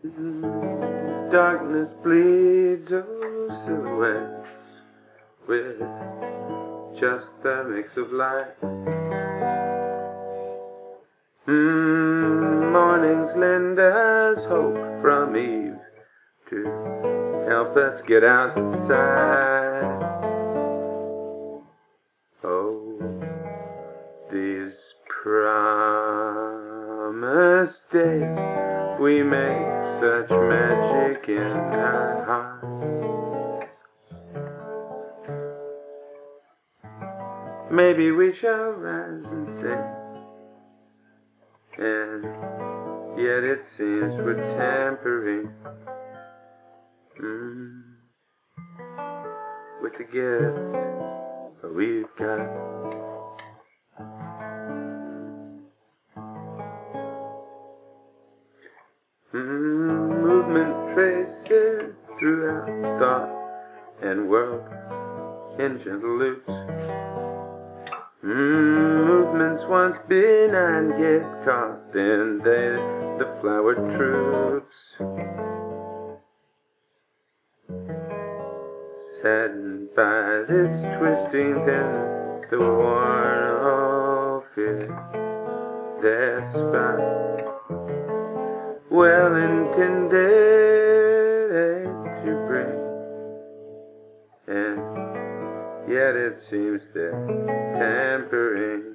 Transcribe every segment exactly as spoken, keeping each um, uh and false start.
Mm, darkness bleeds, oh silhouettes, with just the mix of light. Mm, mornings lend us hope from eve to help us get outside. Oh, these promised days, we make such magic in our hearts. Maybe we shall rise and sing, and yet it seems we're tampering mm, with the gift we've got. Mm, movement traces throughout thought and world in gentle loops. Mm, movements once benign get caught, then they, the flowered troops. Saddened by this twisting, then the worn all fear their spot. Well intended to bring, and yet it seems they're tampering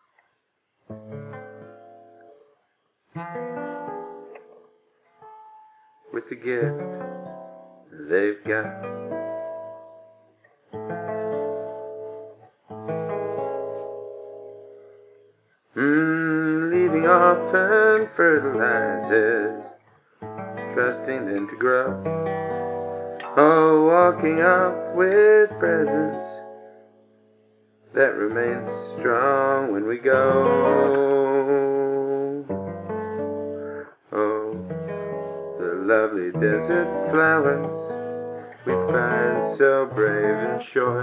with the gift they've got. Mm, leaving often fertilizes, trusting then to grow. Oh, walking up with presence that remains strong when we go. Oh, the lovely desert flowers we find so brave and short.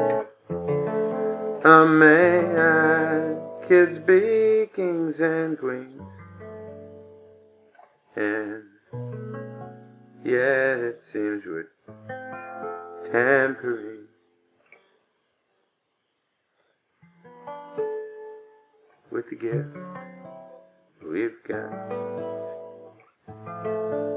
Oh, may our kids be kings and queens, and yet it seems we're tampering with the gift we've got.